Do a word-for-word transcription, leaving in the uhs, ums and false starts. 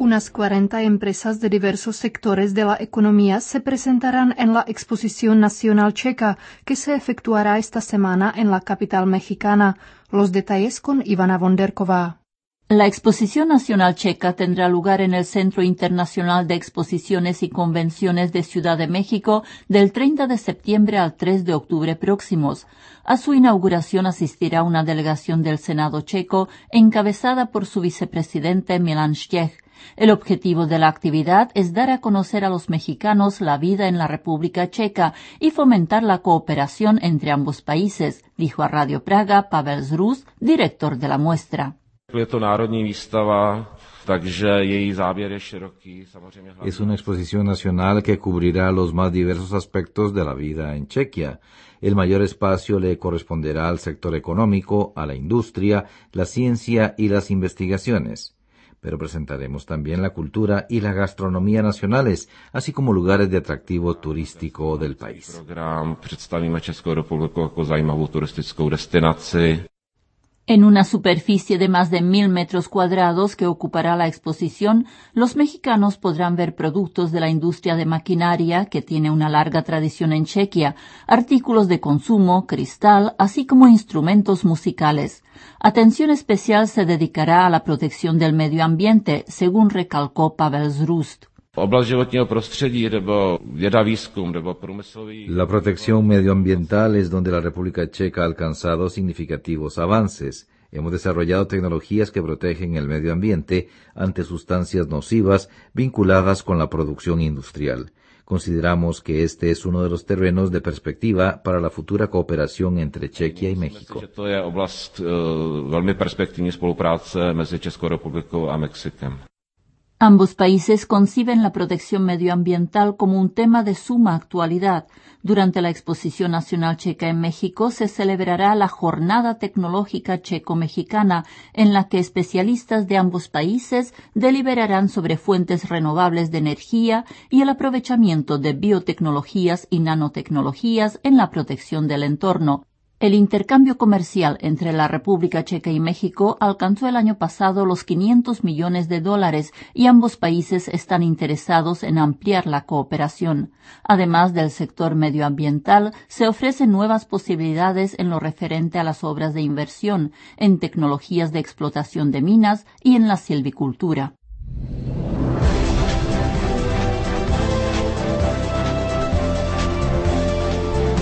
Unas cuarenta empresas de diversos sectores de la economía se presentarán en la Exposición Nacional Checa, que se efectuará esta semana en la capital mexicana. Los detalles con Ivana Vonderková. La Exposición Nacional Checa tendrá lugar en el Centro Internacional de Exposiciones y Convenciones de Ciudad de México del treinta de septiembre al tres de octubre próximos. A su inauguración asistirá una delegación del Senado checo encabezada por su vicepresidente Milan Štěch. El objetivo de la actividad es dar a conocer a los mexicanos la vida en la República Checa y fomentar la cooperación entre ambos países, dijo a Radio Praga Pavel Zrus, director de la muestra. Es una exposición nacional que cubrirá los más diversos aspectos de la vida en Chequia. El mayor espacio le corresponderá al sector económico, a la industria, la ciencia y las investigaciones. Pero presentaremos también la cultura y la gastronomía nacionales, así como lugares de atractivo turístico del país. En una superficie de más de mil metros cuadrados que ocupará la exposición, los mexicanos podrán ver productos de la industria de maquinaria, que tiene una larga tradición en Chequia, artículos de consumo, cristal, así como instrumentos musicales. Atención especial se dedicará a la protección del medio ambiente, según recalcó Pavel Zrus. La protección medioambiental es donde la República Checa ha alcanzado significativos avances. Hemos desarrollado tecnologías que protegen el medio ambiente ante sustancias nocivas vinculadas con la producción industrial. Consideramos que este es uno de los terrenos de perspectiva para la futura cooperación entre Chequia y México. Ambos países conciben la protección medioambiental como un tema de suma actualidad. Durante la Exposición Nacional Checa en México se celebrará la Jornada Tecnológica Checo-Mexicana, en la que especialistas de ambos países deliberarán sobre fuentes renovables de energía y el aprovechamiento de biotecnologías y nanotecnologías en la protección del entorno. El intercambio comercial entre la República Checa y México alcanzó el año pasado los quinientos millones de dólares y ambos países están interesados en ampliar la cooperación. Además del sector medioambiental, se ofrecen nuevas posibilidades en lo referente a las obras de inversión, en tecnologías de explotación de minas y en la silvicultura.